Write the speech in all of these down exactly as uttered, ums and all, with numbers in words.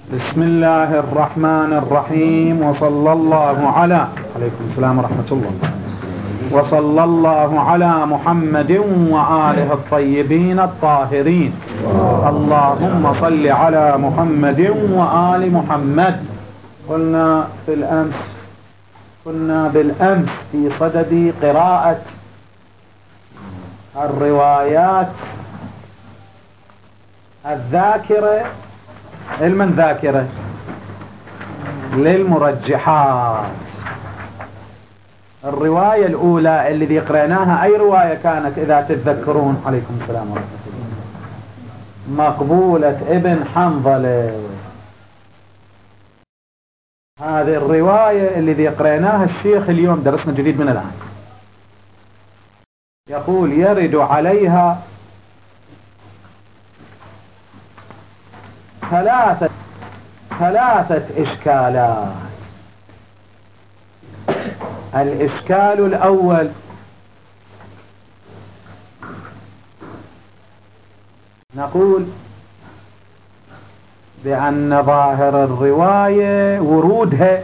بسم الله الرحمن الرحيم، وصلى الله على عليكم السلام ورحمة الله وصلى الله على محمد وآله الطيبين الطاهرين. اللهم صل على محمد وآل محمد. قلنا في الأمس كنا بالأمس في صدد قراءة الروايات الذاكرة علما ذاكرة للمرجحات. الرواية الأولى اللي قرأناها أي رواية كانت إذا تتذكرون؟ عليكم السلام ورحمة الله. مقبولة ابن حنظلة. هذه الرواية اللي قرأناها الشيخ اليوم درسنا جديد من الآن، يقول يرد عليها ثلاثة ثلاثة إشكالات. الإشكال الأول نقول بأن ظاهر الرواية ورودها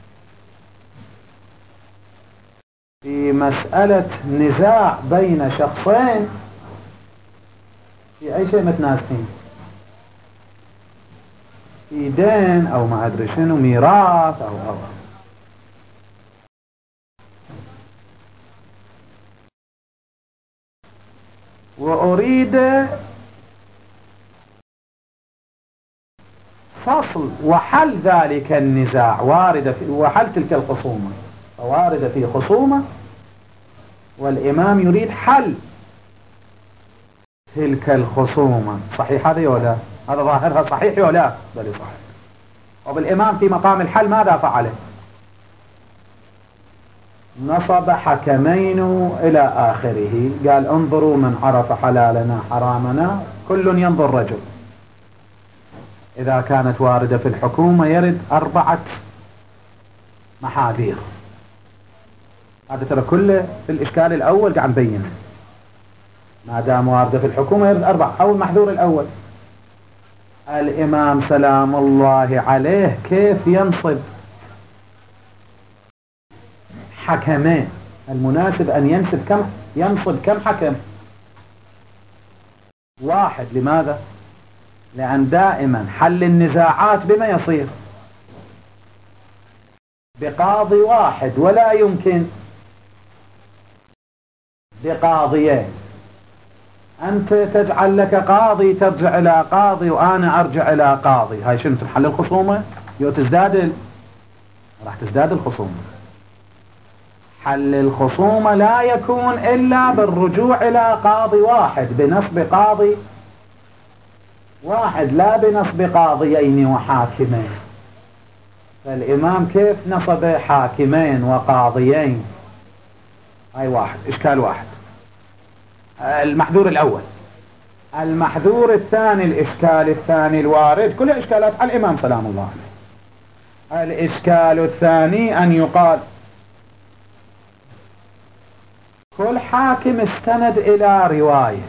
في مسألة نزاع بين شخصين في أي شيء متنازعين، في دين أو ما أدري شنو، ميراث أو أو وأريد فصل وحل ذلك النزاع، واردة في وحل تلك الخصومة، واردة في خصومة والإمام يريد حل تلك الخصومة. صحيح هذا ولا هذا ظاهرها صحيح ولا بل صحيح؟ وبالإمام في مقام الحل ماذا فعله؟ نصب حكمين إلى آخره، قال انظروا من عرف حلالنا حرامنا كل ينظر رجل. إذا كانت واردة في الحكومة يرد أربعة محاذير. هذا ترى كله في الإشكال الأول قاعد نبينه. ما دام واردة في الحكومة يرد أربعة. أو المحذور الأول، الإمام سلام الله عليه كيف ينصب حكمين؟ المناسب أن ينصب كم ينصب كم حكم؟ واحد. لماذا؟ لأن دائما حل النزاعات بما يصير بقاضي واحد، ولا يمكن بقاضيين. أنت تجعل لك قاضي ترجع إلى قاضي وأنا أرجع إلى قاضي، هاي شنو تحل الخصومة؟ يو تزداد راح تزداد الخصومة. حل الخصومة لا يكون إلا بالرجوع إلى قاضي واحد، بنصب قاضي واحد، لا بنصب قاضيين وحاكمين. فالإمام كيف نصب حاكمين وقاضيين؟ هاي واحد، إشكال واحد. المحذور الأول. المحذور الثاني، الإشكال الثاني الوارد، كل إشكالات على الإمام سلام الله عليه. الإشكال الثاني أن يقال كل حاكم استند إلى رواية،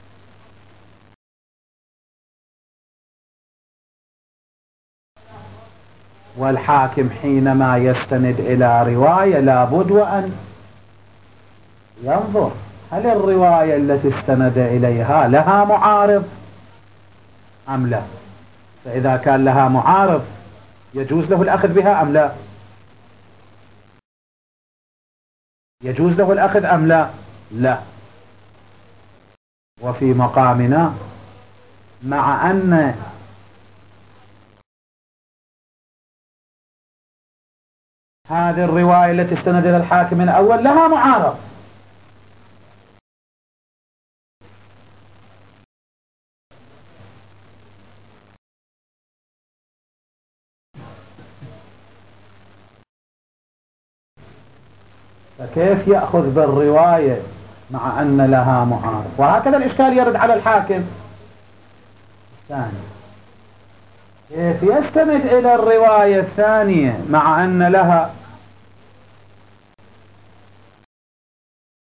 والحاكم حينما يستند إلى رواية لابد وأن ينظر هل الرواية التي استند إليها لها معارض أم لا. فإذا كان لها معارض يجوز له الأخذ بها أم لا؟ يجوز له الأخذ أم لا؟ لا. وفي مقامنا مع أن هذه الرواية التي استند إلى الحاكم الأول لها معارض، فكيف يأخذ بالرواية مع أن لها معارض؟ وهكذا الإشكال يرد على الحاكم الثاني، كيف يستند إلى الرواية الثانية مع أن لها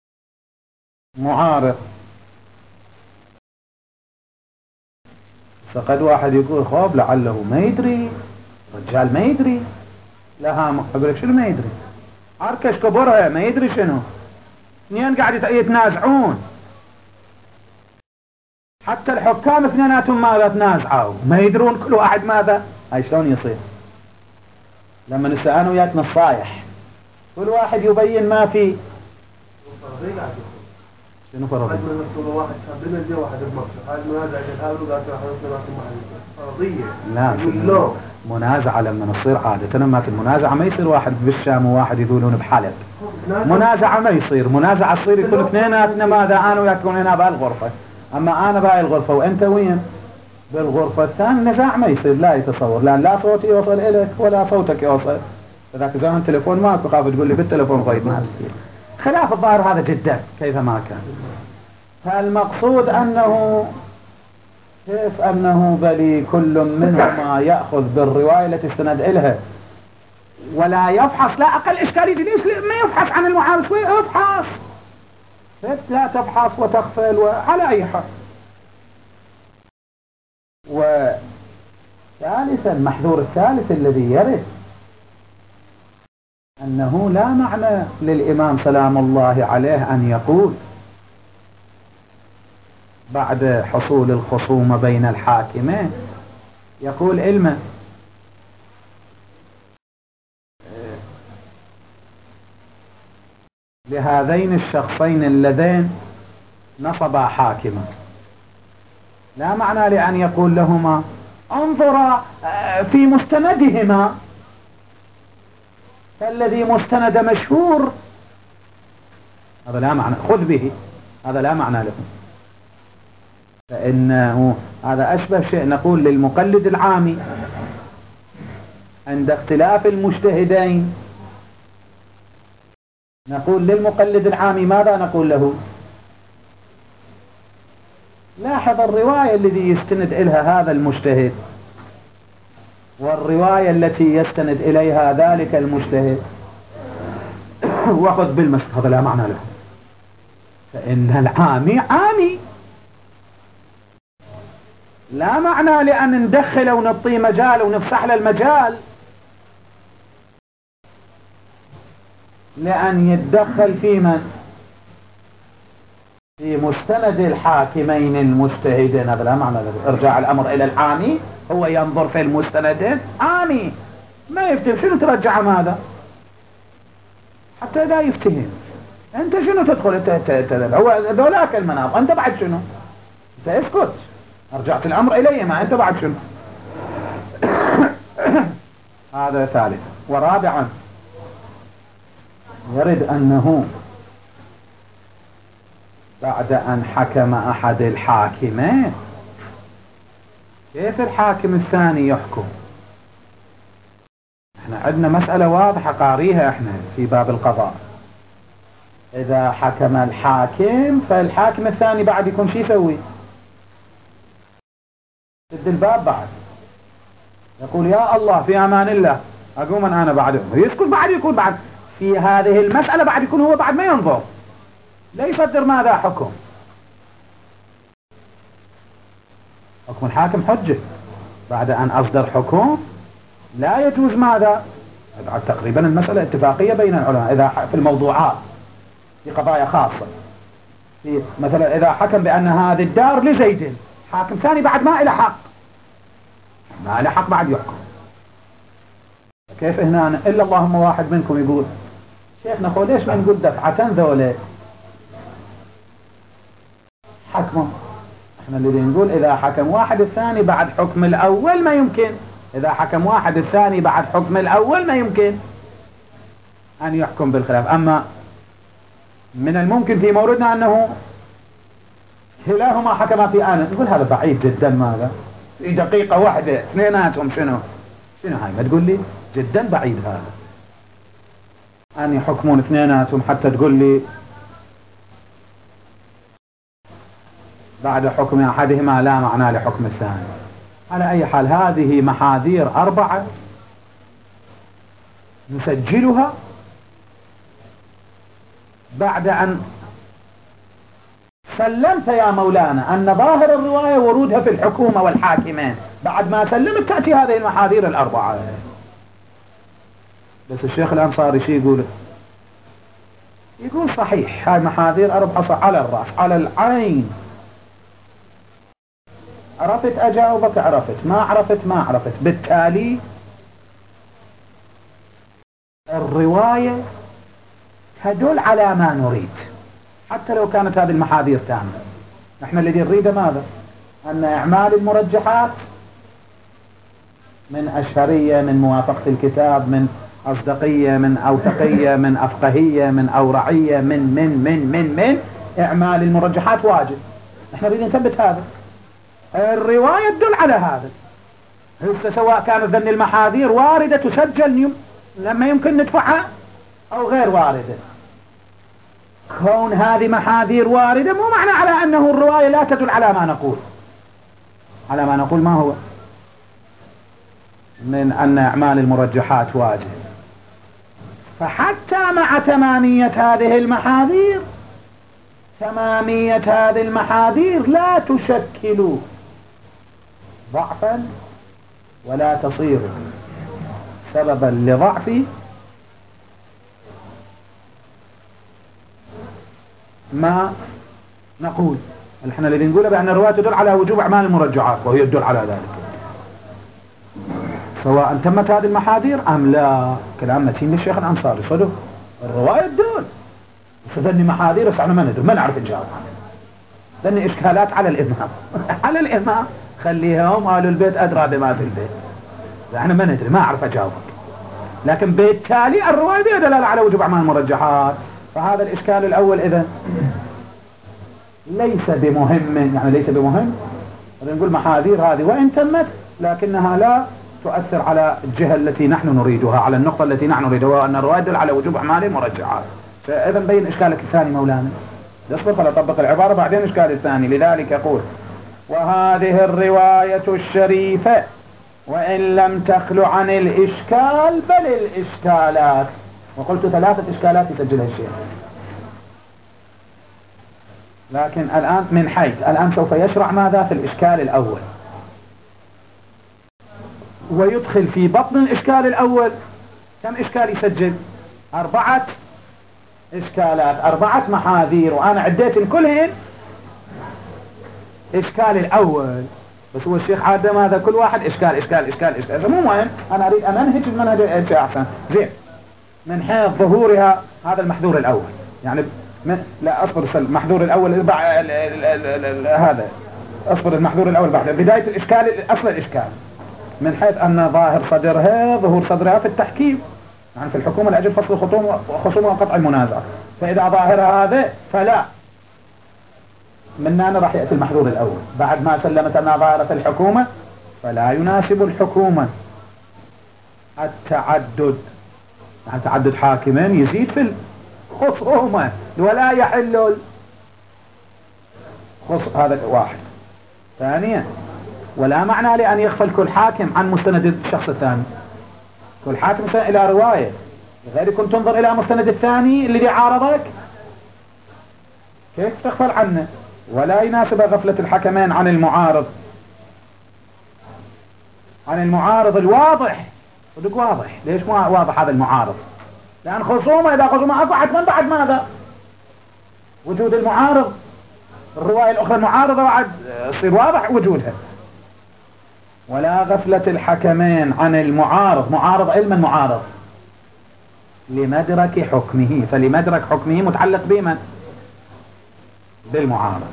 معارض؟ فقد واحد يقول خوب لعله ما يدري، رجال ما يدري، لا هم أقول لك شنو ما يدري؟ عركش كبرها ما يدري شنو، اثنين قاعد يتنازعون، حتى الحكام اثنيناتهم ماذا تنازعوا ما يدرون كل واحد ماذا. هاي شلون يصير؟ لما نسأل أنا وياك نصايح كل واحد يبين ما فيه. شنو فرضية؟ لا منازعة لما نصير عادة ما في المنازعة ما يصير واحد بالشام وواحد يقولون بحلب، منازعة ما يصير، منازعة تصير يكون اثنيناتنا ماذا أنا وياك يكون هنا بهالغرفة، أما أنا بهاي الغرفة وأنت وين بالغرفة الثانية نزاع ما يصير، لا يتصور، لأن لا صوتي يوصل إليك ولا صوتك يوصل، فذاك زمان تليفون ماكو خاف تقول لي بالتليفون غير ناس، خلاف الظاهر هذا جدا كيفما كان. فالمقصود أنه كيف أنه بلي كل منهما يأخذ بالرواية التي استند إلها ولا يفحص، لا أقل إشكال يجلس ما يفحص عن المعارض شوي، افحص لا تفحص وتغفل وعلى أي حال. وثالثا المحذور الثالث الذي يرد أنه لا معنى للإمام سلام الله عليه أن يقول بعد حصول الخصومة بين الحاكمين يقول علما لهذين الشخصين اللذين نصبا حاكما، لا معنى لأن يقول لهما انظرا في مستندهما، فالذي مستند مشهور هذا لا معنى، خذ به هذا لا معنى له، فإنه هذا أشبه شيء نقول للمقلد العامي عند اختلاف المجتهدين، نقول للمقلد العامي ماذا نقول له؟ لاحظ الرواية الذي يستند إليها هذا المجتهد والرواية التي يستند إليها ذلك المجتهد وخذ بالمسك، هذا لا معنى له، فإن العامي عامي لا معنى لأن ندخل ونعطيه مجال ونفسح له المجال لأن يتدخل في من؟ في مستند الحاكمين المجتهدين، هذا لا معنى له. ارجع الأمر إلى العامي، هو ينظر في المستندين، عامي ما يفتهم، شنو ترجع ماذا حتى لا يفتهم، انت شنو تدخل انت هو ذولاك المناط، انت بعد شنو، انت اسكت، ارجعت الأمر إليه ما انت بعد شنو. هذا ثالث. ورابعا يرد أنه بعد أن حكم أحد الحاكمين كيف الحاكم الثاني يحكم؟ احنا عندنا مسألة واضحة قاريها احنا في باب القضاء، إذا حكم الحاكم فالحاكم الثاني بعد يكون شي يسوي؟ سد الباب بعد، يقول يا الله في أمان الله أقوم أنا بعد، يسكت بعد، يكون بعد في هذه المسألة بعد يكون هو بعد ما ينظر، لا يصدر ماذا حكم، حكم الحاكم حجة، بعد أن أصدر حكم لا يجوز ماذا، تقريبا المسألة اتفاقية بين العلماء إذا في الموضوعات في قضايا خاصة، في مثلا إذا حكم بأن هذه الدار لزيد، حاكم ثاني بعد ما إلى حق، ما إلى حق بعد يحكم. كيف هنا إلا اللهم واحد منكم يقول شيخنا خو ليش ما نقول دفعة ذولة حكمه، احنا اللي نقول إذا حكم واحد الثاني بعد حكم الأول ما يمكن، إذا حكم واحد الثاني بعد حكم الأول ما يمكن أن يحكم بالخلاف. أما من الممكن في موردنا أنه كلاهما حكما في آن، نقول هذا بعيد جدا، ماذا في دقيقة واحدة اثنيناتهم شنو شنو هاي، ما تقول لي جدا بعيد هذا أن يحكمون اثنيناتهم حتى تقول لي بعد حكم أحدهما لا معنى لحكم الثاني. على أي حال هذه محاذير أربعة نسجلها بعد أن سلمت يا مولانا أن ظاهر الرواية ورودها في الحكومة والحاكمين، بعد ما سلمت تأتي هذه المحاذير الأربعة. بس الشيخ الأنصاري شي يقول؟ يقول صحيح هاي محاذير أربعة على الرأس على العين. عرفت أجاوبك، عرفت ما عرفت ما عرفت. بالتالي الرواية تدل على ما نريد حتى لو كانت هذه المحاذير تامة. نحن الذي نريده ماذا؟ أن إعمال المرجحات من أشهرية، من موافقة الكتاب، من أصدقية، من أوثقية، من أفقهية، من أورعية، من من من من من إعمال المرجحات واجب. نحن نريد نثبت هذا. الرواية تدل على هذا. هسه سواء كانت ذن المحاذير واردة تسجل لما يمكن ندفعها أو غير واردة، كون هذه محاذير واردة مو معنى على أنه الرواية لا تدل على ما نقول. على ما نقول ما هو؟ من أن إعمال المرجحات واجب. فحتى مع تمامية هذه المحاذير، تمامية هذه المحاذير لا تشكل ضعفا ولا تصير سببا لضعف ما نقول. نحن الذي نقوله بأن الرواية تدل على وجوب أعمال المرجحات، وهي تدل على ذلك سواء تمت هذه المحاذير أم لا. كلام متين للشيخ الأنصاري صدق. الرواية تدل فذني محاذير، بس احنا ما ندري، ما نعرف نجاوب. ذني إشكالات على الإمام على الإمام خليهم، أهل البيت أدرى بما في البيت. احنا ما ندري، ما أعرف أجاوبك. لكن بالتالي الرواية بها دلالة على وجوب أعمال المرجحات. فهذا الإشكال الأول إذا ليس بمهم، يعني ليس بمهم. نقول محاذير هذه وإن تمت لكنها لا تؤثر على الجهة التي نحن نريدها، على النقطة التي نحن نريدها، أن الرواية تدل على وجوب أعمال المرجحات. فإذا بين إشكالك الثاني مولانا. يصبر خلال أطبق العبارة بعدين إشكال الثاني. لذلك يقول: وهذه الرواية الشريفة وإن لم تخلو عن الإشكال بل الإشكالات. وقلت ثلاثة إشكالات يسجلها الشيخ. لكن الآن من حيث الآن سوف يشرع ماذا في الإشكال الأول، ويدخل في بطن الإشكال الأول كم إشكال يسجل؟ أربعة إشكالات، أربعة محاذير، وأنا عديت كلهن إشكال الأول. بس هو الشيخ عادة ماذا؟ كل واحد إشكال إشكال إشكال إشكال. مو مهم، أنا أريد أن أنهج المنهج إيش أحسن. زين، من حيث ظهورها هذا المحذور الأول، يعني من لا أصبر المحذور الأول بعد هذا، أصبر المحذور الأول بعد بداية الإشكال، أصل الإشكال من حيث أن ظاهر صدرها ظهور صدرها في التحكيم، يعني في الحكومة لأجل فصل الخصوم وخصوم وقطع المنازع. فإذا ظاهرها هذا فلا، من هنا راح يأتي المحذور الأول بعد ما سلمت أنها ظاهرة الحكومة، فلا يناسب الحكومة التعدد، يعني تعدد حاكمين يزيد في الخصومة ولا يحل الخص... هذا واحد. ثانيا، ولا معنى لأن يغفل كل حاكم عن مستند الشخص الثاني. كل حاكم إلى رواية، غير كنت تنظر إلى مستند الثاني الذي عارضك، كيف تغفل عنه؟ ولا يناسب غفلة الحكمين عن المعارض، عن المعارض الواضح. صدق واضح. ليش مو واضح هذا المعارض؟ لأن خصومة، إذا خصومة أكو حتما بعد ماذا؟ وجود المعارض، الرواية الأخرى المعارضة بعد يصير واضح وجودها. ولا غفلة الحكمين عن المعارض، معارض علما معارض لمدرك حكمه، فلمدرك حكمه متعلق بمن؟ بالمعارض.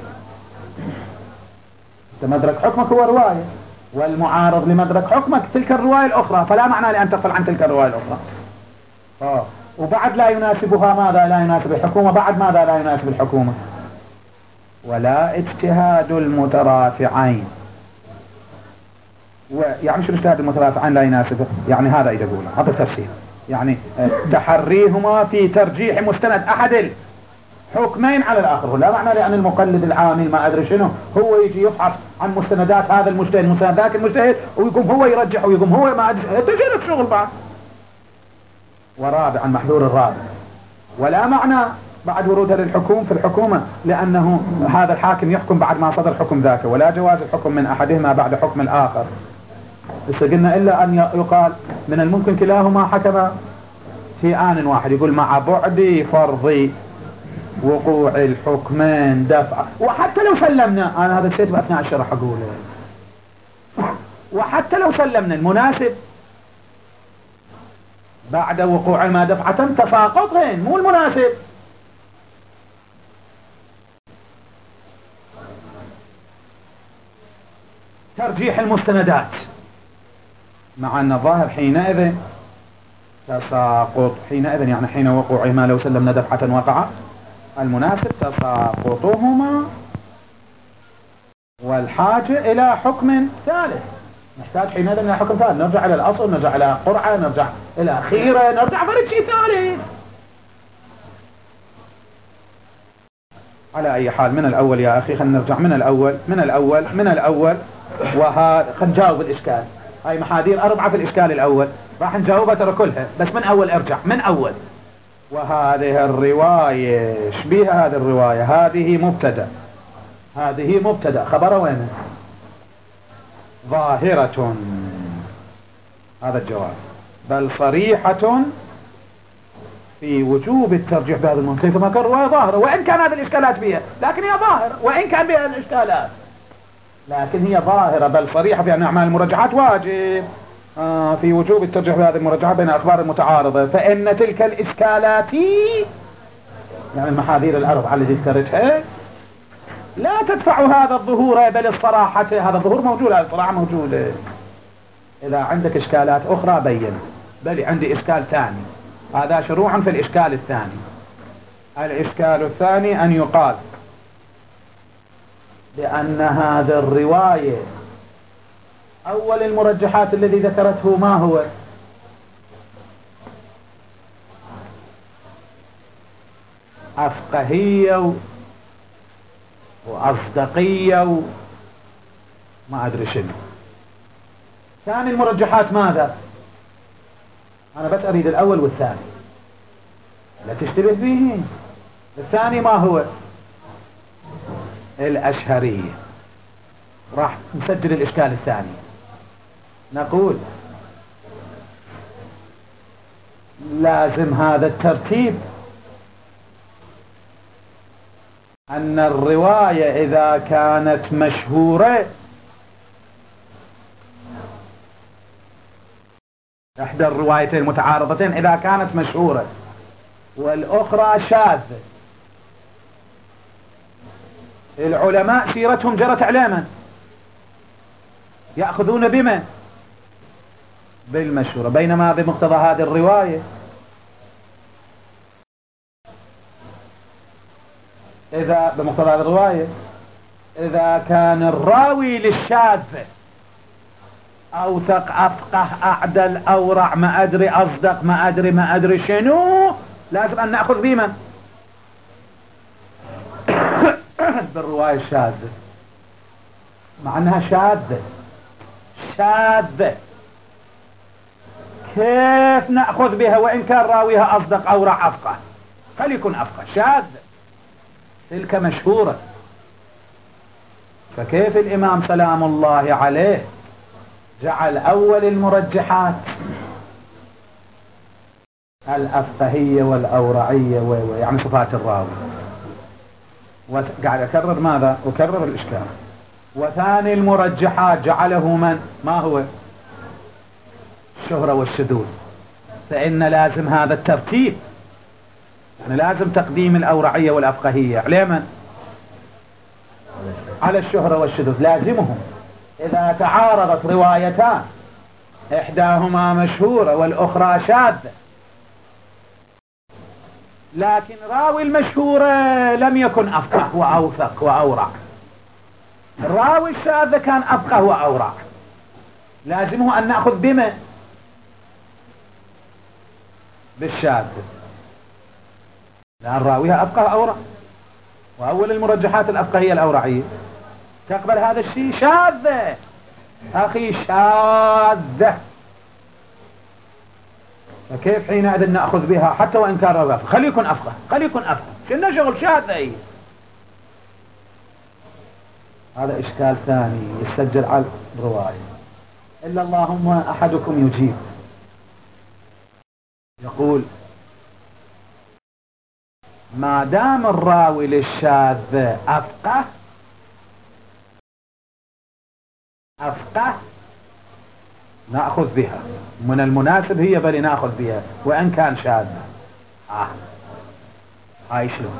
مدرك حكمك هو رواية، والمعارض لمدرك حكمك تلك الرواية الأخرى، فلا معنى لأن تغفل عن تلك الرواية الأخرى. آه. وبعد لا يناسبها ماذا؟ لا يناسب الحكومة. بعد ماذا لا يناسب الحكومة؟ ولا اجتهاد المترافعين. ويعني شو الاجتهاد المترافعين لا يناسبه؟ يعني هذا إذا قوله هذا التفسير، يعني تحريهما في ترجيح مستند أحد حكمين على الآخر. لا معنى لأن المقلد العامل ما أدري شنو هو يجي يفحص عن مستندات هذا المجتهد مستند ذاك المجتهد ويقوم هو يرجح ويقوم هو ما أدري تجرب شغل بعض. ورابعا، المحذور الرابع، ولا معنى بعد ورودها للحكوم في الحكومة، لأنه هذا الحاكم يحكم بعد ما صدر حكم ذاك، ولا جواز الحكم من أحدهما بعد حكم الآخر. بس قلنا إلا أن يقال من الممكن كلاهما حكم في آن واحد، يقول مع بعد فرض وقوع الحكمين دفعة. وحتى لو سلمنا، أنا هذا الشيء بأثناء الشرح أقوله، وحتى لو سلمنا المناسب بعد وقوعهما دفعة تساقطهن، مو المناسب. ترجيح المستندات، مع أن الظاهر حينئذ تساقط، حينئذ يعني حين وقوعهما لو سلمنا دفعة وقع، المناسب تساقطهما والحاجة إلى حكم ثالث. نحتاج حينئذ إلى حكم ثالث، نرجع إلى الأصل، نرجع إلى قرعة، نرجع إلى خيرة، نرجع فرد شيء ثالث. على أي حال من الأول يا أخي، خلينا نرجع من الأول من الأول من الأول وها خلينا نجاوب الإشكال. هاي محاذير أربعة في الإشكال الأول راح نجاوبها ترى كلها، بس من أول ارجع من أول. وهذه الرواية شبيها هذه الرواية، هذه مبتدأ، هذه مبتدأ، خبر وين؟ ظاهرة، هذا الجواب، بل صريحة في وجوب الترجيح بهذا المنطق، كما كان رواية ظاهرة، وإن كان هذه الإشكالات بها، لكن هي ظاهرة، وإن كان بها الإشكالات لكن هي ظاهرة، بل صريحة في أن أعمال المراجعات واجب آه في وجوب الترجيح بهذه المراجعات بين أخبار المتعارضة، فإن تلك الإشكالات يعني المحاذير الأربعة التي ذكرتها لا تدفع هذا الظهور، بل الصراحة، هذا الظهور موجود، هذا الصراحة موجودة. إذا عندك إشكالات أخرى بين، بل عندي إشكال ثاني، هذا شروع في الإشكال الثاني. الإشكال الثاني أن يقال بأن هذا الرواية أول المرجحات الذي ذكرته ما هو؟ أفقهية وأصدقية وما أدري شنو. ثاني المرجحات ماذا؟ أنا بس أريد الأول والثاني لا تشتبه فيه. الثاني ما هو؟ الأشهرية. راح نسجل الإشكال الثاني، نقول لازم هذا الترتيب أن الرواية إذا كانت مشهورة، إحدى الروايتين المتعارضتين إذا كانت مشهورة والأخرى شاذة، العلماء سيرتهم جرت عليما، يأخذون بمن؟ بالمشهورة. بينما بمقتضى هذه الرواية إذا بمقتضى هذه الرواية إذا كان الراوي للشاذ أوثق أفقه أعدل أورع ما أدري أصدق ما أدري ما أدري شنو، لازم أن نأخذ بمن؟ بالرواية الشاذة، مع أنها شاذة شاذة كيف نأخذ بها وإن كان راويها أصدق أورع أفقه؟ فليكن أفقه، شاذة تلك مشهورة. فكيف الإمام سلام الله عليه جعل أول المرجحات الأفقهية والأورعية ويعني صفات الراوي، وقاعد أكرر ماذا؟ أكرر الإشكال. وثاني المرجحات جعله من؟ ما هو؟ الشهرة والشذوذ. فإن لازم هذا الترتيب، يعني لازم تقديم الأورعية والأفقهية على من؟ على الشهرة والشذوذ، لازمهم. إذا تعارضت روايتان إحداهما مشهورة والأخرى شاذة، لكن راوي المشهورة لم يكن أفقه وأوثق وأورع، الراوي الشاذ كان أفقه وأورع، لازمه أن نأخذ بما؟ بالشاذ، لأن راويها أفقه أورع، وأول المرجحات الأفقهية الأورعية. تقبل هذا الشيء؟ شاذة أخي، شاذة. فكيف حينئذ نأخذ بها حتى وإن كان رواية؟ خلي يكون أفقه، خلي يكون أفقه، شنو شغل شاذ ذي؟ هذا إشكال ثاني يسجل على الرواية. إلا اللهم أحدكم يجيب يقول ما دام الراوي للشاذ أفقه أفقه نأخذ بها، من المناسب هي بل نأخذ بها وإن كان شاذ. آه. هاي شلون؟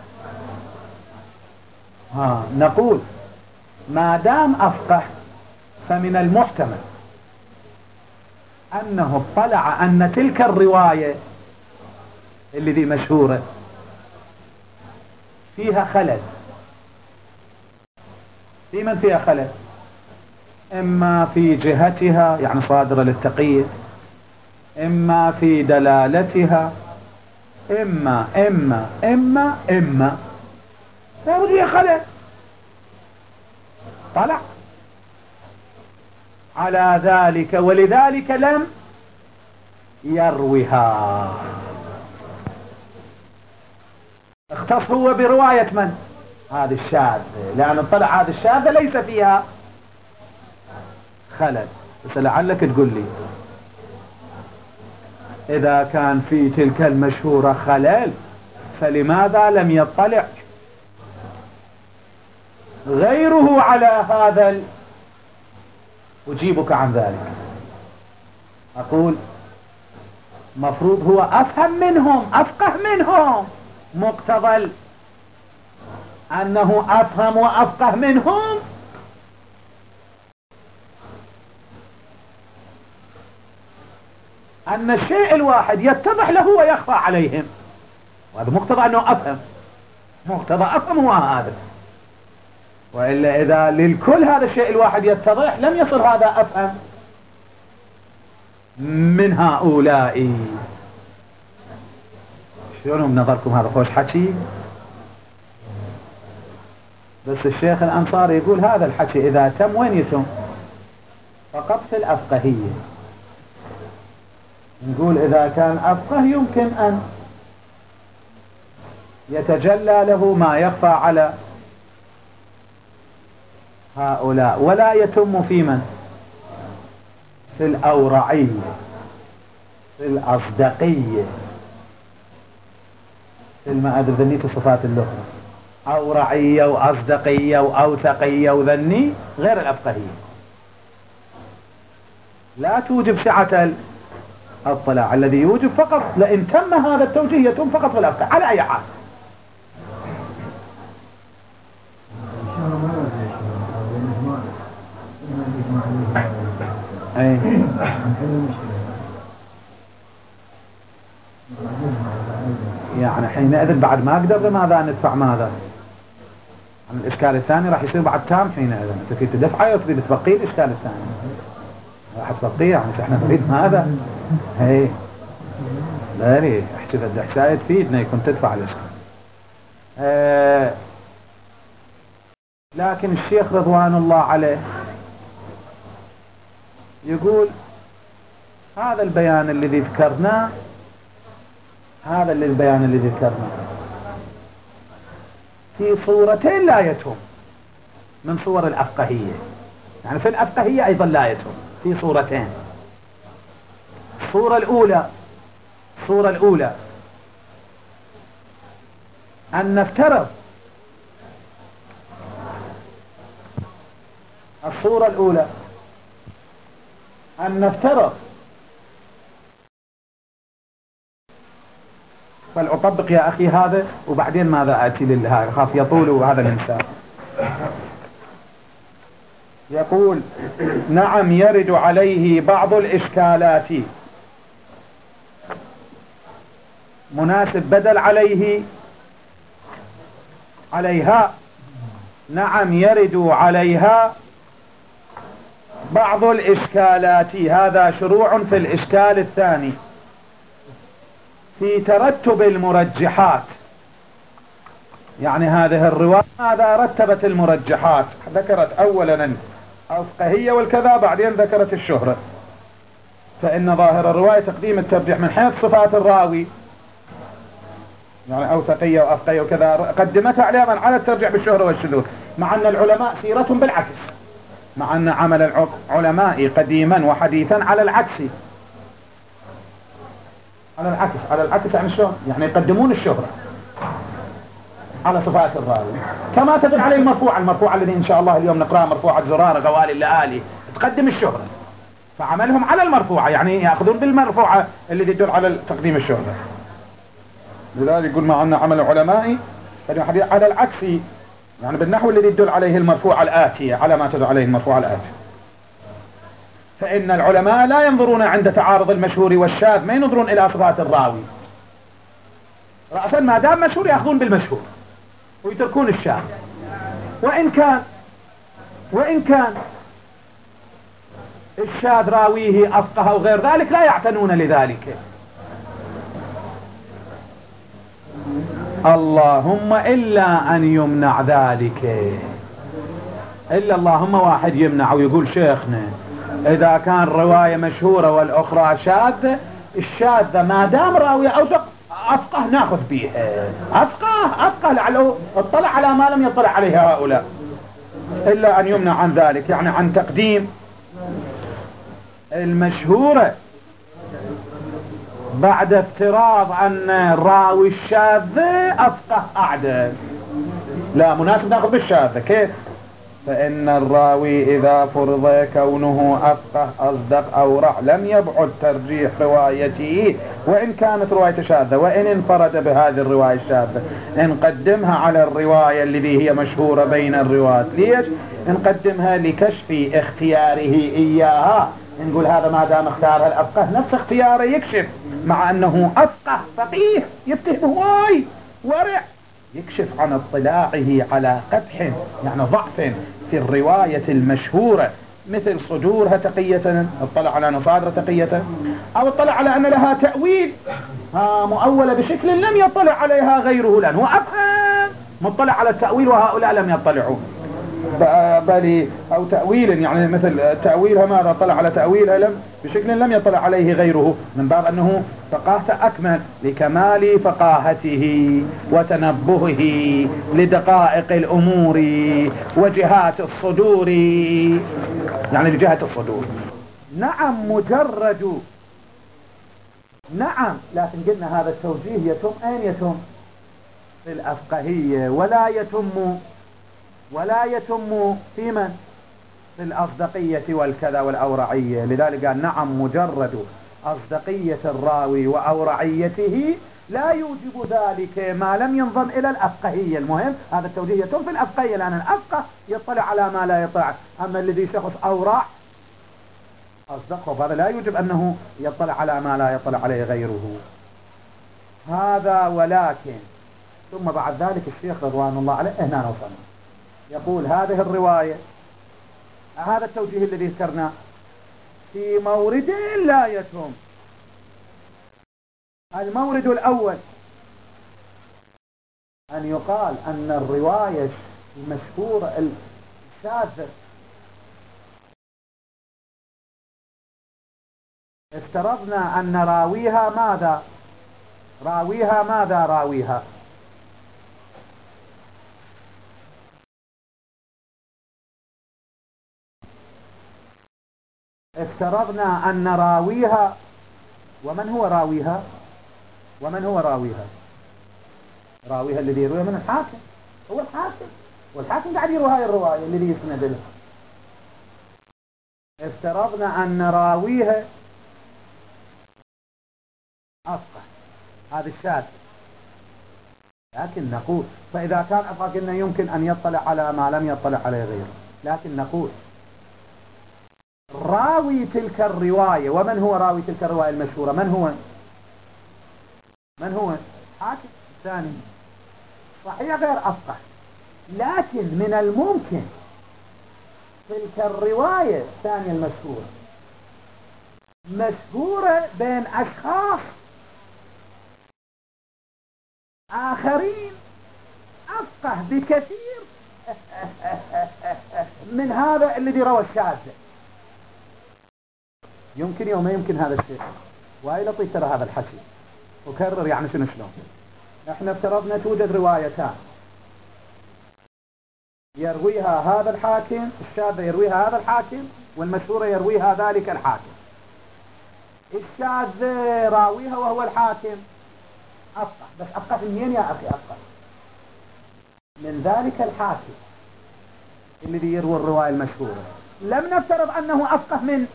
ها نقول ما دام أفقه فمن المحتمل أنه اطلع أن تلك الرواية اللي ذي مشهورة فيها خلل. في من فيها خلل؟ إما في جهتها يعني صادرة للتقية، إما في دلالتها، إما إما إما إما لا فيها خلل. طلع على ذلك ولذلك لم يروها. اختص هو برواية من؟ هذا الشاذ، لأن طلع هذا الشاذ ليس فيها خلل. بس لعلك تقول لي إذا كان في تلك المشهورة خلل فلماذا لم يطلع غيره على هذا ال... أجيبك عن ذلك. أقول مفروض هو أفهم منهم أفقه منهم، مقتضى أنه أفهم وأفقه منهم أن الشيء الواحد يتضح له ويخفى عليهم، وهذا مقتضى أنه أفهم، مقتضى أفهم هو هذا. وإلا إذا للكل هذا الشيء الواحد يتضح لم يصل هذا أفهم من هؤلاء. شلون بنظركم هذا خوش حكي؟ بس الشيخ الأنصاري يقول هذا الحكي إذا تم وين يتم؟ فقط في الأفقهية. نقول إذا كان أفقه يمكن أن يتجلى له ما يخفى على هؤلاء، ولا يتم في من؟ في الأورعية، في الأصدقية، في ما أدري ذنيت صفات اللغة، أورعية وأصدقية وأوثقية وذني غير الأفقهية. لا توجب سعة الطلاع، الذي يوجب فقط لئن تم هذا التوجيه يتم فقط في الأفقه على أي حال. أي. يعني حينئذ بعد ما أقدر ماذا ندفع ماذا؟ عن الإشكال الثاني راح يصير بعد تام. حينئذ أنت تريد تدفعه أو تريد تبقيه الإشكال الثاني؟ راح تبقيه يعني احنا نريد ماذا؟ هي لا ليه احكي بدي حساية تفيدنا يكون تدفع الإشكال. اه لكن الشيخ رضوان الله عليه يقول هذا البيان الذي ذكرناه، هذا البيان الذي ذكرناه في صورتين لا يتم من صور الأفقهية. يعني في الأفقهية أيضا لا يتم في صورتين. الصورة الأولى الصورة الأولى أن نفترض الصورة الأولى أن نفترض فلأطبق يا أخي هذا وبعدين ماذا آتي لله خاف يطول هذا الإنسان. يقول نعم يرد عليه بعض الإشكالات مناسب بدل عليه عليها. نعم يرد عليها بعض الإشكالات. هذا شروع في الإشكال الثاني في ترتب المرجحات. يعني هذه الرواية ماذا رتبت المرجحات؟ ذكرت أولا الأفقهية والكذا، بعدين ذكرت الشهرة. فإن ظاهر الرواية تقديم الترجيح من حيث صفات الراوي، يعني أوثقية وأفقية وكذا، قدمتها عليها على الترجيح بالشهرة والشذوذ، مع أن العلماء سيرتهم بالعكس، مع أن عمل العلماء قديما وحديثا على العكس، على العكس على العكس يعني شلون؟ يعني يقدمون الشهرة على صفات الراوي، كما تدل عليه المرفوع المرفوع الذي إن شاء الله اليوم نقرأ، مرفوعة زرارة قوالي اللآلي، تقدم الشهرة، فعملهم على المرفوعة، يعني يأخذون بالمرفوعة اللي تدل على تقديم الشهرة. لذلك يقول مع أن عمل العلماء على العكس، يعني بالنحو الذي يدل عليه المرفوعة الآتية، على ما تدل عليه المرفوعة الآتية. فإن العلماء لا ينظرون عند تعارض المشهور والشاذ، ما ينظرون إلى صفات الراوي رأسا، ما دام مشهور يأخذون بالمشهور ويتركون الشاذ، وإن كان وإن كان الشاذ راويه أفقه أو غير ذلك لا يعتنون لذلك. اللهم إلا أن يمنع ذلك، إلا اللهم واحد يمنع ويقول شيخنا إذا كان رواية مشهورة والأخرى شاذة، الشاذة ما دام راوية أوثق أفقه ناخذ بيها، أفقه أفقه لعله اطلع على ما لم يطلع عليه هؤلاء. إلا أن يمنع عن ذلك، يعني عن تقديم المشهورة بعد افتراض أن الراوي الشاذ أفقه أعدل. لا، مناسب ناخذ بالشاذ. كيف؟ فإن الراوي إذا فرض كونه أفقه أصدق أورع لم يبعد ترجيح روايته وإن كانت رواية شاذة، وإن انفرد بهذه الرواية الشاذة نقدمها على الرواية التي هي مشهورة بين الرواة. ليش؟ نقدمها لكشف اختياره إياها، نقول هذا ما دام اختارها الأفقه نفس اختياره يكشف، مع أنه أفقه فقيه يفتح بهواي ورع، يكشف عن اطلاعه على قدح يعني ضعف في الرواية المشهورة، مثل صدورها تقية، اطلع على نصادر تقية، أو اطلع على أن لها تأويل ها مؤولة بشكل لم يطلع عليها غيره، لأنه أفهم مطلع على التأويل وهؤلاء لم يطلعوا، بل أو تأويل يعني مثل تأويلها ماذا طلع على تأويلها لم بشكل لم يطلع عليه غيره، من باب أنه فقاهته أكمل لكمال فقاهته وتنبهه لدقائق الأمور وجهات الصدور، يعني لجهة الصدور. نعم مجرد، نعم، لكن قلنا هذا التوجيه يتم أين يتم؟ في الأفقهية، ولا يتم ولا يتم في من؟ في الأصدقية والكذا والأورعية. لذلك قال نعم مجرد أصدقية الراوي وأورعيته لا يوجب ذلك ما لم ينضم إلى الأفقهية. المهم هذا التوجيه يتم في الأفقهية، لأن الأفقه يطلع على ما لا يطلع، أما الذي شخص أورع أصدقه هذا لا يوجب أنه يطلع على ما لا يطلع عليه غيره. هذا ولكن ثم بعد ذلك الشيخ رضوان الله عليه هنا وصلنا يقول هذه الرواية، هذا التوجيه الذي ذكرناه في مورد لا يتم. المورد الأول أن يقال أن الرواية المشهورة الشاذة افترضنا أن راويها ماذا؟ راويها ماذا راويها؟ افترضنا أن راويها، ومن هو راويها؟ ومن هو راويها؟ راويها الذي يرويها من الحاكم، هو الحاكم، والحاكم قاعد يروي هاي الرواية الذي يسند له. افترضنا أن راويها أفقه، هذا الشاذ، لكن نقول فإذا كان أفقه قلنا يمكن أن يطلع على ما لم يطلع عليه غيره، لكن نقول راوي تلك الرواية، ومن هو راوي تلك الرواية المشهورة؟ من هو؟ من هو؟ حاكم الثاني، صحيح غير أفقه، لكن من الممكن تلك الرواية الثانية المشهورة مشهورة بين أشخاص آخرين أفقه بكثير من هذا الذي روى الشاذ. يمكن يوم ما يمكن هذا الشيء. واي لطيف ترى هذا الحكي، وكرر يعني شنو شلون. احنا افترضنا توجد روايتان يرويها هذا الحاكم، الشاذة يرويها هذا الحاكم، والمشهورة يرويها ذلك الحاكم. الشاذ راويها وهو الحاكم أفقه، بس أفقه منين يا أخي؟ أفقه من ذلك الحاكم الذي يروي الرواية المشهورة. لم نفترض أنه أفقه من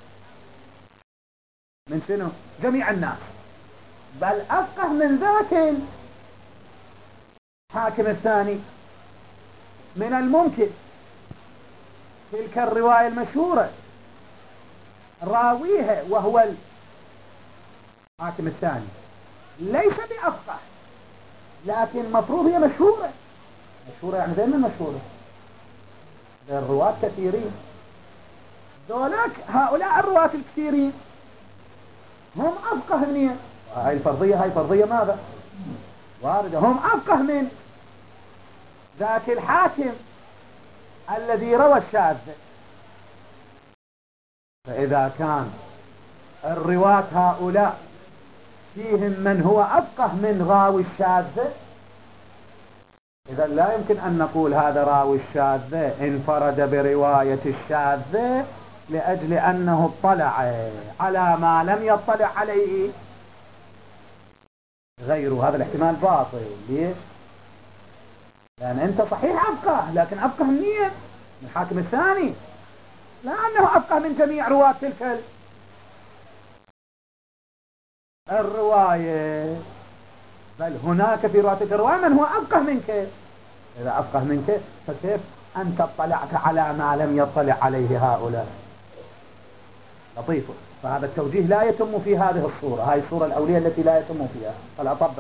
من شنو؟ جميع الناس، بل أفقه من ذاك الحاكم الثاني. من الممكن تلك الرواية المشهورة راويها وهو الحاكم الثاني ليس بأفقه، لكن مفروض هي مشهورة. مشهورة يعني دائما مشهورة، الرواة كثيرين، ذولاك هؤلاء الرواة الكثيرين هم أفقه منين؟ هاي الفرضية، هاي فرضية ماذا؟ واردة، هم أفقه من ذاك الحاكم الذي روى الشاذ. فإذا كان الرواة هؤلاء فيهم من هو أفقه من راوي الشاذ، إذا لا يمكن أن نقول هذا راوي الشاذ انفرد برواية الشاذ لأجل أنه اطلع على ما لم يطلع عليه غيره. هذا الاحتمال باطل. ليش؟ لأن أنت صحيح أفقه، لكن أفقه منين؟ من الحاكم الثاني، لا أنه أفقه من جميع رواة تلك الرواية، بل هناك في رواة تلك الرواية من هو أفقه منك. إذا أفقه منك فكيف أنت اطلعت على ما لم يطلع عليه هؤلاء؟ لطيف. فهذا التوجيه لا يتم في هذه الصورة، هذه الصورة الأولية التي لا يتم فيها. فلا أطبق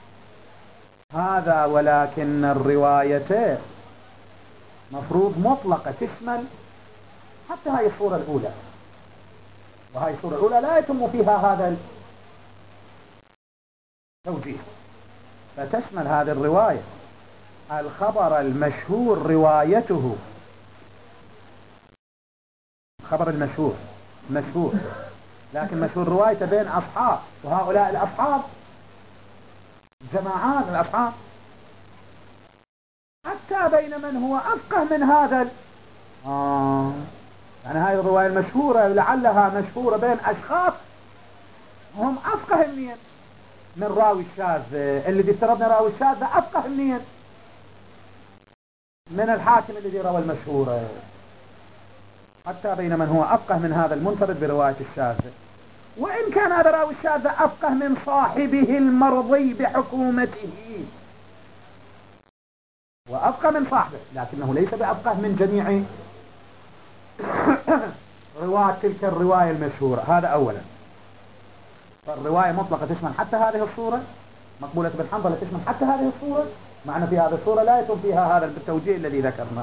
هذا. ولكن الرواية مفروض مطلقة تشمل حتى هاي الصورة الأولى، وهاي الصورة الأولى لا يتم فيها هذا التوجيه، فتشمل هذه الرواية الخبر المشهور روايته، خبر المشهور مشهور، لكن مشهور روايته بين أصحاب، وهؤلاء الأصحاب جماعات الأصحاب، حتى بين من هو أفقه من هذا ال... آه. يعني هذه الرواية المشهورة لعلها مشهورة بين أشخاص هم أفقه منين؟ من راوي الشاذ، الذي افترضنا راوي الشاذ أفقه منين؟ من الحاكم الذي روى المشهورة، حتى بين من هو أفقه من هذا المنفرد برواية الشاذ. وإن كان هذا راوي الشاذ أفقه من صاحبه المرضي بحكومته، وأفقه من صاحبه، لكنه ليس بأفقه من جميع رواة تلك الرواية المشهورة. هذا أولا. فالرواية مطلقة تشمل حتى هذه الصورة، مقبولة بن حنظلة تشمل حتى هذه الصورة، معنى في هذه الصورة لا يتم فيها هذا التوجيه الذي ذكرنا.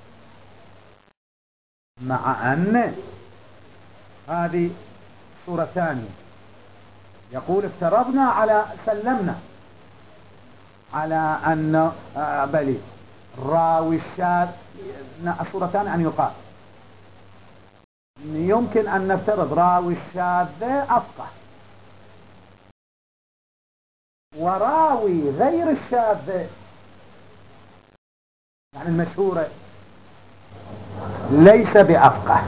مع أن هذه صورة ثانية، يقول افترضنا على سلمنا على أن آه بلي راوي الشاذ. الصورة الثانية أن يقال يمكن أن نفترض راوي الشاذ أفقه، وراوي غير الشاذ يعني المشهورة ليس بأفقه،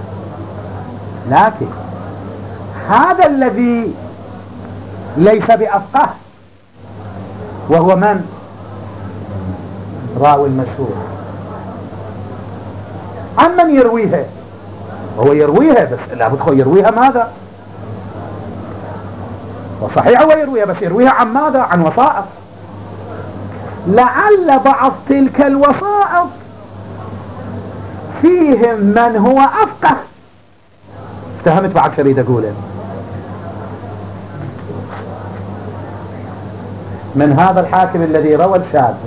لكن هذا الذي ليس بأفقه وهو من؟ راوي المشهور. عن من يرويها؟ هو يرويها، بس لابد هو يرويها ماذا؟ وصحيح هو يرويها، بس يرويها عن ماذا؟ عن وسائط. لعل بعض تلك الوسائط فيهم من هو أفقه. افتهمت بعد شريد أقوله من هذا الحاكم الذي روى الشاذ.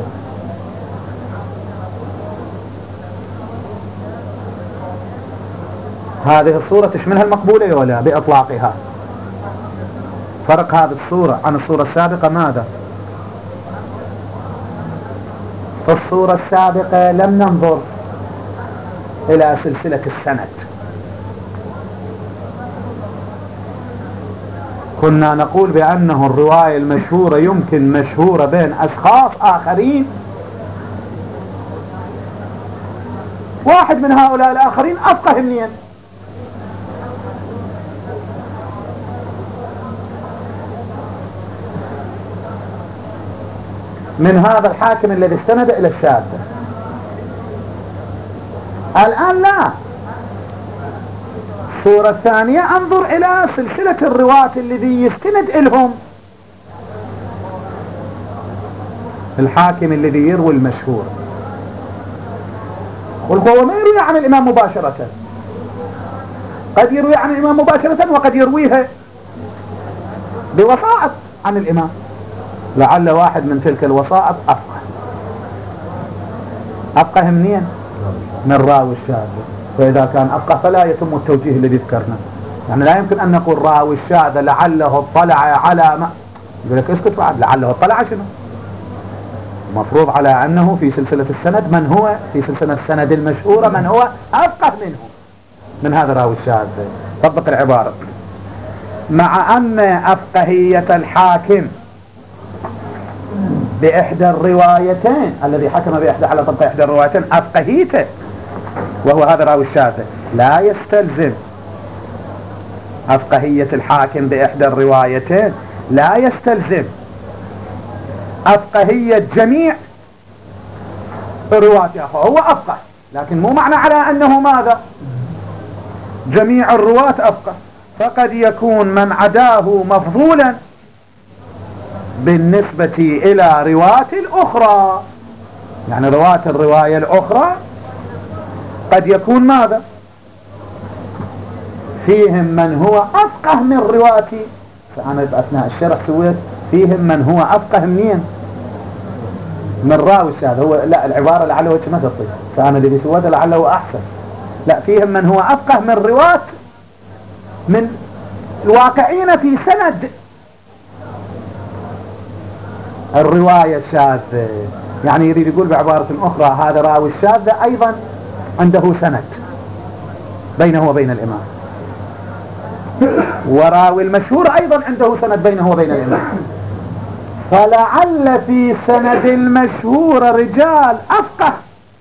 هذه الصورة تشملها المقبولة ولا بإطلاقها؟ فرق هذه الصورة عن الصورة السابقة ماذا؟ في الصورة السابقة لم ننظر إلى سلسلة السند، كنا نقول بأنه الرواية المشهورة يمكن مشهورة بين أشخاص آخرين، واحد من هؤلاء الآخرين أفقه منين. من هذا الحاكم الذي استند إلى الشاذ. الآن لا، الصورة الثانية انظر إلى سلسلة الرواة الذي يستند إلهم الحاكم الذي يروي المشهور. والهو ما يروي عن الإمام مباشرة، قد يروي عن الإمام مباشرة وقد يرويها بوسائط عن الإمام، لعل واحد من تلك الوسائط أفقه. أفقه منين؟ من راوي الشاذ. فإذا كان أفقه فلا يتم التوجيه الذي ذكرنا. يعني لا يمكن أن نقول راوي الشاذ لعله اطلع على ما، يقول لك اسكت بعد، لعله اطلع شنو؟ مفروض على أنه في سلسلة السند من هو في سلسلة السند المشهورة من هو أفقه منه من هذا راوي الشاذ. طبق العبارة. مع أن أفقهية الحاكم بإحدى الروايتين، الذي حكم بإحدى على طبق إحدى الروايتين أفقهيته وهو هذا راوي الشاذ، لا يستلزم أفقهية الحاكم بإحدى الروايتين لا يستلزم أفقهية جميع رواته. هو أفقه، لكن مو معنى على أنه ماذا جميع الرواة أفقه، فقد يكون من عداه مفضولا بالنسبة إلى رواة الأخرى. يعني رواة الرواية الأخرى قد يكون ماذا فيهم من هو أفقه من رواتي. فأنا أثناء الشرح سويت فيهم من هو أفقه منين؟ من راوي الشاذ. هو لا، العبارة لعله وجه ما تطيب، فأنا اللي سويته لعله أحسن. لا، فيهم من هو أفقه من رواة من الواقعين في سند الرواية الشاذة. يعني يريد يقول بعبارة أخرى هذا راوي الشاذ أيضا عنده سند بينه وبين الإمام، وراوي المشهور أيضا عنده سند بينه وبين الإمام. فلعل في سند المشهور رجال أفقه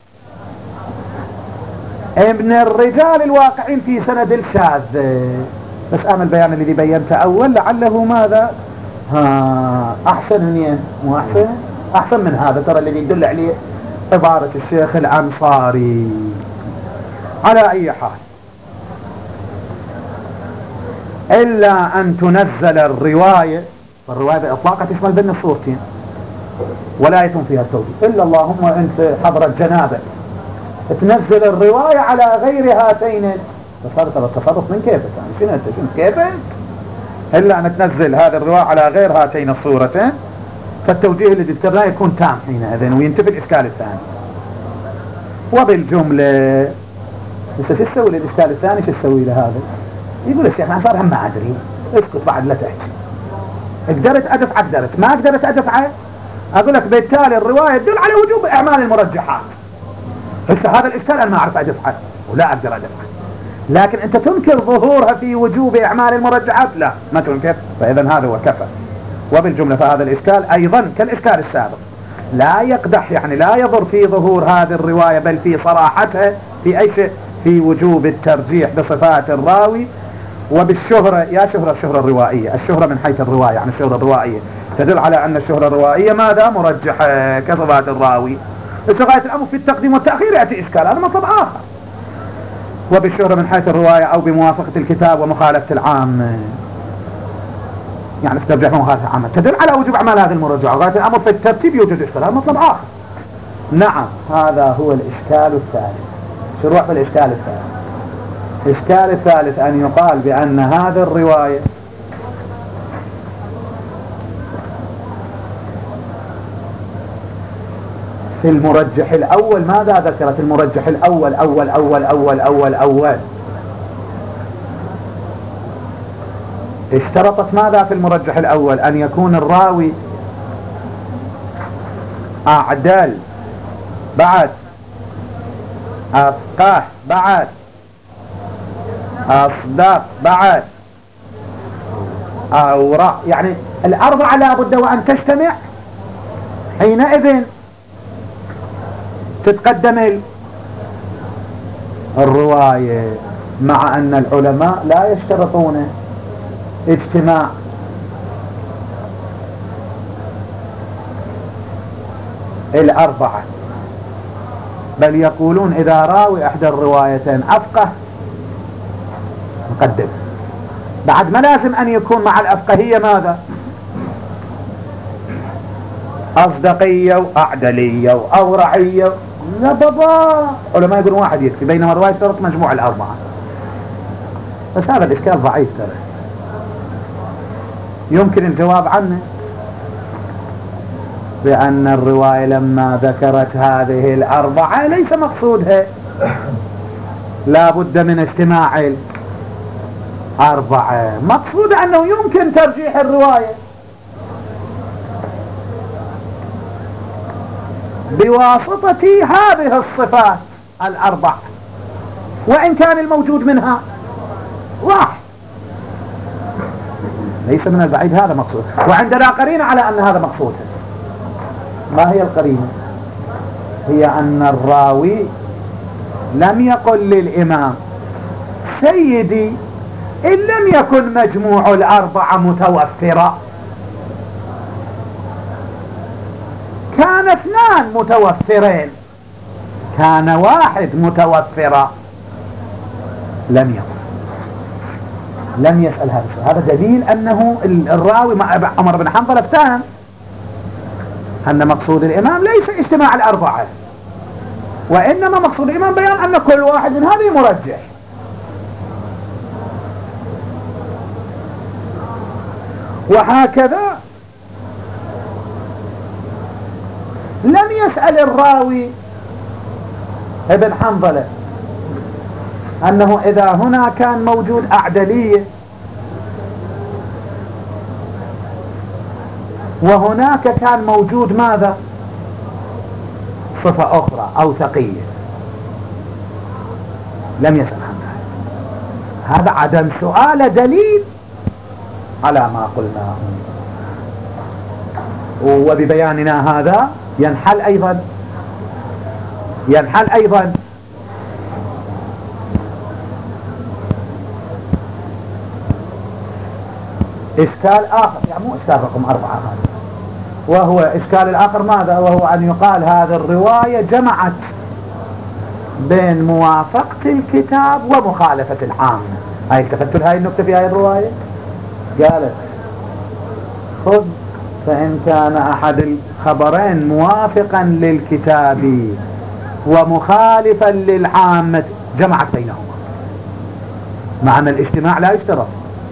من الرجال الواقعين في سند الشاذ. بس أما البيان الذي بينته أول لعله ماذا ها أحسن منين؟ مو أحسن؟ أحسن من هذا. ترى الذي يدل عليه عبارة الشيخ الأنصاري. على أي حال، إلا أن تنزل الرواية، والرواية بإطلاقها تشمل بين الصورتين ولا يتم فيها التوجيه، إلا اللهم أنت حضرة جنابة تنزل الرواية على غير هاتين. تصرف التصرف من كيفك، يعني شنو أنت شنو كيفك؟ إلا أن تنزل هذه الرواية على غير هاتين الصورتين، فالتوجيه الذي ذكرناه يكون تام حينئذ وينتفي الإشكال الثاني. وبالجملة انت شو تسوي للإشكال الثاني؟ شو تسوي لهذا؟ يقول الشيخ أنا صار هم ما أدري. اسكت بعد لا تحكي. قدرت أدفع قدرت، ما قدرت أدفع أقول لك بالتالي الرواية تدل على وجوب إعمال المرجحات. هسه هذا الإشكال أنا ما أعرف أدفعه ولا أقدر أدفعه، لكن أنت تنكر ظهورها في وجوب إعمال المرجحات؟ لا، ما تنكر. فإذا هذا هو كفى. وبالجملة فهذا الإشكال أيضا كالإشكال السابق لا يقدح، يعني لا يضر في ظهور هذه الرواية، بل في صراحتها في أي شيء، في وجوب الترجيح بصفات الراوي وبالشهرة. يا شهرة الشهرة الروائية، الشهرة من حيث الرواية، يعني الشهرة الروائية تدل على أن الشهرة الروائية ماذا مرجحة كصفات الراوي. غاية الأمر في التقديم والتأخير يأتي إشكال، هذا مطلب آخر. وبالشهرة من حيث الرواية أو بموافقة الكتاب ومخالفة العام، يعني استرجح مخالفة العام تدل على وجوب أعمال هذه المرجعة. غاية الأمر في الترتيب يوجد إشكال، هذا مطلب آخر. نعم، هذا هو الإشكال الثالث. شروع في الإشكال الثالث. الإشكال الثالث أن يقال بأن هذه الرواية في المرجح الأول ماذا ذكرت؟ المرجح الأول أول أول أول أول أول اشترطت ماذا في المرجح الأول؟ أن يكون الراوي أعدل، بعد أفقه، بعد أصدق، بعد أو را يعني الأربعة لا بد وأن تجتمع، حينئذ تتقدم الرواية، مع أن العلماء لا يشترطون اجتماع الأربعة، بل يقولون إذا راوي إحدى الروايتين أفقه نقدم. بعد ما لازم أن يكون مع الأفقهية ماذا؟ أصدقية وأعدلية وأورعية. لا بابا، علماء يقولون واحد يكفي، بينما الرواية اشترط مجموع الأربعة. بس هذا الإشكال ضعيف ترى، يمكن الجواب عنه بأن الرواية لما ذكرت هذه الأربعة ليس مقصودها لا بد من اجتماع الأربعة، مقصود أنه يمكن ترجيح الرواية بواسطة هذه الصفات الأربع، وإن كان الموجود منها واحد. ليس من البعيد هذا مقصود، وعندنا قرينة على أن هذا مقصود. ما هي القرينة؟ هي أن الراوي لم يقل للإمام سيدي إن لم يكن مجموع الأربعة متوفرة، كان اثنان متوفرين، كان واحد متوفرا، لم يقل، لم يسأل هذا السؤال. هذا دليل أنه الراوي مع عمر بن حنظلة افتهم أن مقصود الإمام ليس اجتماع الأربعة، وإنما مقصود الإمام بيان أن كل واحد من هذه مرجح. وهكذا لم يسأل الراوي ابن حنظلة أنه إذا هنا كان موجود أعدلية وهناك كان موجود ماذا؟ صفة أخرى أو ثقية، لم يسأل عن ذلك. هذا عدم سؤال دليل على ما قلناه، وببياننا هذا ينحل أيضا ينحل أيضا إشكال آخر، يعني مو إشكال رقم أربعة هذا، وهو إشكال الآخر ماذا؟ وهو أن يقال هذه الرواية جمعت بين موافقة الكتاب ومخالفة العامة. هاي التفتوا لهاي النكتة في هاي الرواية، قالت خذ فإن كان أحد الخبرين موافقا للكتاب ومخالفا للعامة جمعت بينهما، مع أن الاجتماع لا يشترط،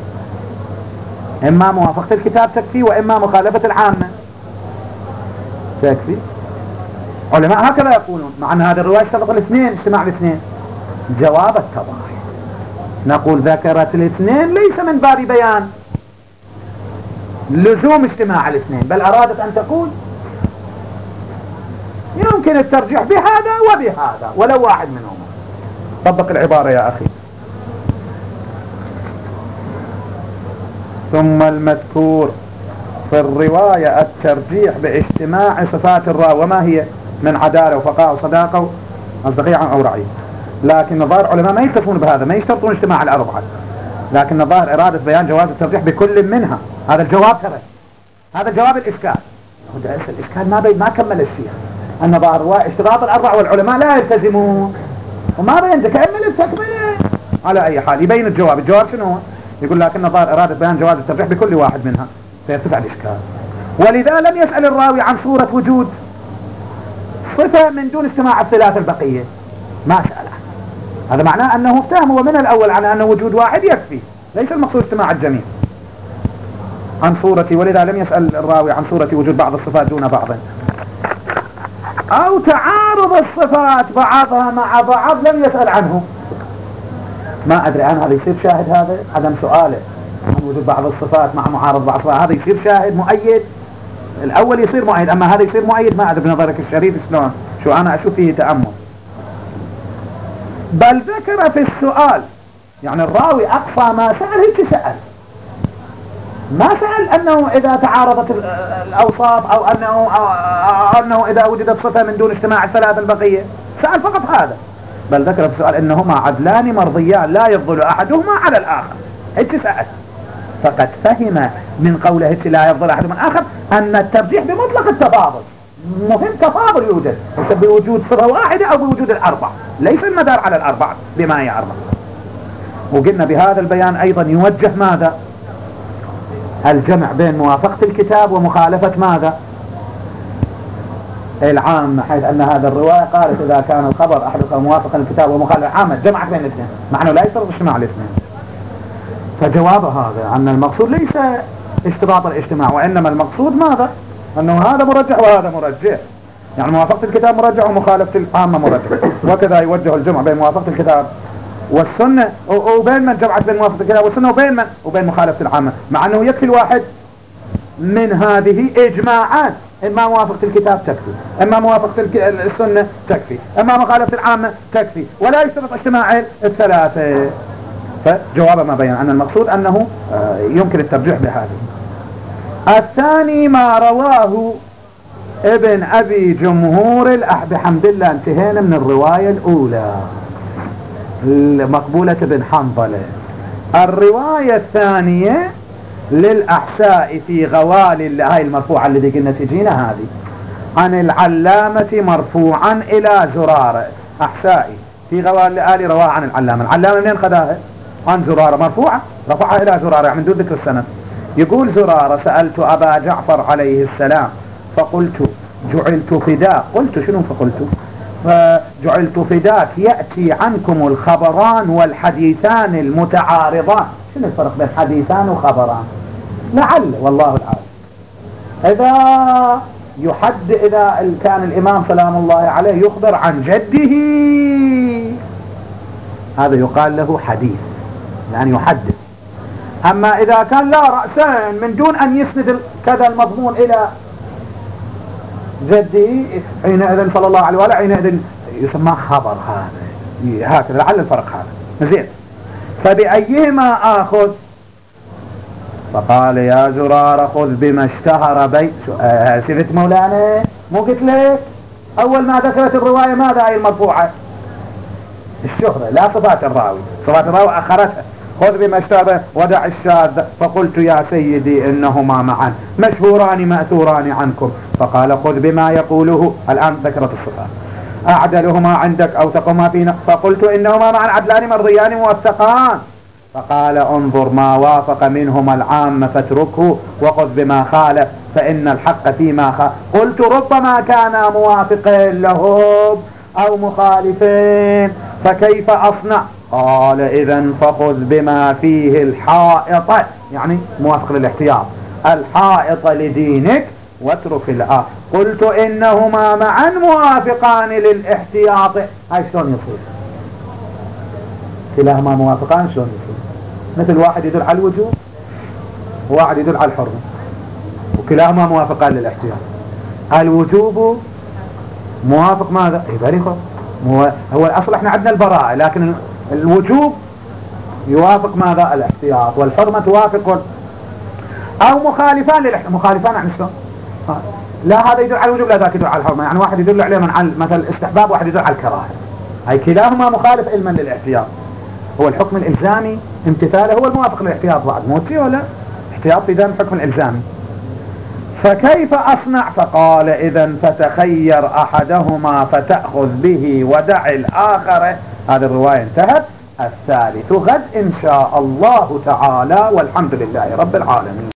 إما موافقة الكتاب تكفي وإما مخالفة العامة تكفي. علماء هكذا يقولون، مع أن هذه الرواية اشترط الاثنين، اجتماع الاثنين. جواب التضاح نقول ذكرت الاثنين ليس من باب بيان لزوم اجتماع الاثنين، بل أرادت أن تقول يمكن الترجيح بهذا وبهذا ولو واحد منهما. طبق العبارة يا أخي. ثم المذكور في الرواية الترجيح باجتماع صفات الراوي، وما هي من عدالة وفقاء وصداقة وأصدقية أو رعي. لكن الظاهر علماء ما يكتفون بهذا، ما يشترطون اجتماع الأربعة، لكن الظاهر إرادة بيان جواز الترجيح بكل منها. هذا الجواب ترى، هذا جواب الإشكال. الإشكال ما بي ما كمل الشيء، أن ظاهر الرواية اشتراط الأربعة والعلماء لا يلتزمون، وما بين تكمل التكملة. على أي حال يبين الجواب. الجواب شنو هو؟ يقول لكن الظاهر إرادة بيان جواز الترجيح بكل واحد منها، فيرتفع الإشكال. ولذا لم يسأل الراوي عن صورة وجود صفة من دون اجتماع الثلاث البقية، ما سأله. هذا معناه أنه افتهم هو من الأول على أن وجود واحد يكفي، ليس المقصود اجتماع الجميع عن صورة، ولذا لم يسأل الراوي عن صورة وجود بعض الصفات دون بعض، أو تعارض الصفات بعضها مع بعض لم يسأل عنه. ما أدري عن هذا يصير شاهد، هذا عدم سؤاله عن وجود بعض الصفات مع معارض بعض الصفات، هذا يصير شاهد مؤيد. الأول يصير مؤيد، أما هذا يصير مؤيد ما أدري بنظرك الشريف شلون، شو أنا أشوف فيه تأمل. بل ذكر في السؤال، يعني الراوي أقصى ما سأل هيك سأل، ما سأل أنه إذا تعارضت الأوصاف أو أنه, أو أنه إذا وجدت صفة من دون اجتماع الثلاثة البقية، سأل فقط هذا. بل ذكر في السؤال إنهما عدلان مرضيان لا يفضل أحدهما على الآخر. هيك سأل، فقد فهم من قوله هيك لا يفضل أحدهما الآخر أن الترجيح بمطلق التفاضل، مهم تفاضل يوجد بوجود صفة واحدة أو بوجود الأربع، ليس المدار على الأربع بما يعرف. وقلنا بهذا البيان أيضا يوجه ماذا؟ الجمع بين موافقة الكتاب ومخالفة ماذا؟ العامة، حيث أن هذا الرواية قالت إذا كان الخبر أحدث موافقا الكتاب ومخالفة عامة جمعت بين الاثنين، مع أنه لا يشترط اجتماع الاثنين. فجواب هذا أن المقصود ليس اشتراط الاجتماع، وإنما المقصود ماذا؟ أنه هذا مرجح وهذا مرجح، يعني موافقة الكتاب مرجح ومخالفة العامة مرجح. وكذا يوجه الجمع بين موافقة الكتاب والسنة وبين من جمعت بين موافقة الكتاب والسنة وبين من وبين مخالفة العامة، مع أنه يكفي الواحد من هذه إجماعات، إما موافقة الكتاب تكفي، إما موافقة السنة تكفي، إما مخالفة العامة تكفي، ولا يشترط اجتماع الثلاثة. فجواب ما بين أن المقصود أنه يمكن الترجيح بهذه. الثاني ما رواه ابن أبي جمهور الأحد، بحمد الله انتهينا من الرواية الأولى مقبولة بن حنظلة. الرواية الثانية للأحساء في غوال، هاي المرفوعة اللي قلنا تجينا هذه، عن العلامة مرفوعا إلى زرارة. أحسائي في غوال آل رواها عن العلامة. العلامة منين خذاها؟ عن زرارة مرفوعة، رفعها إلى زرارة من دون ذكر السند. يقول زرارة سألت أبا جعفر عليه السلام فقلت جعلت فداك، قلت شنو فقلت؟ فجعلت فداك يأتي عنكم الخبران والحديثان المتعارضان. شنو الفرق بين حديثان وخبران؟ لعل والله العالم. إذا يحد إذا كان الإمام سلام الله عليه يخبر عن جده هذا يقال له حديث، يعني يحدث. أما إذا كان لا رأسان من دون أن يسند كذا المضمون إلى جدي حينئذ صلى الله عليه وآله حينئذ يسمى خبر. هذا هكذا لعل الفرق هذا زين. فبأيهما آخذ؟ فقال يا زرار خذ بما اشتهر بيت. آه سيدت مولانا مو قلت لك أول ما ذكرت الرواية ماذا هي المرفوعة؟ الشهرة لا صفات الراوي، صفات الراوي أخرتها. خذ بما اشتهر ودع الشاذ. فقلت يا سيدي إنهما معا مشهوران مأثوران عنكم. فقال خذ بما يقوله. الآن ذكرت الصفات. أعدلهما عندك أو تقوما فينا. فقلت إنهما معا عدلان مرضيان موثقان. فقال انظر ما وافق منهما العام فاتركه وخذ بما خالف فإن الحق فيما خالف. قلت ربما كانا موافقين لهم أو مخالفين فكيف أصنع؟ قال إذن فخذ بما فيه الحائط، يعني موافق للاحتياط، الحائط لدينك واترك الآخر. قلت إنهما معا موافقان للاحتياط. هاي شلون يصير؟ كلاهما موافقان شلون يصير؟ مثل واحد يدل على الوجوب وواحد يدل على الحرمة وكلاهما موافقان للاحتياط. الوجوب موافق ماذا؟ إيه مو... هو الأصل احنا عندنا البراءة، لكن الوجوب يوافق ماذا؟ الاحتياط. والحرمة توافق أو مخالفان للاحتياط. مخالفان عن شلون؟ لا هذا يدل على الوجوب لا ذاك يدل على الحرمة، يعني واحد يدل عليه من على مثل الاستحباب واحد يدل على الكراهة. هاي كلاهما مخالف علما للاحتياط. هو الحكم الإلزامي امتثاله هو الموافق للاحتياط بعد موتي ولا احتياط في ذا الحكم الإلزامي. فكيف أصنع؟ فقال إذن فتخير أحدهما فتأخذ به ودع الآخر. هذه الرواية انتهت. الثالث غد إن شاء الله تعالى، والحمد لله رب العالمين.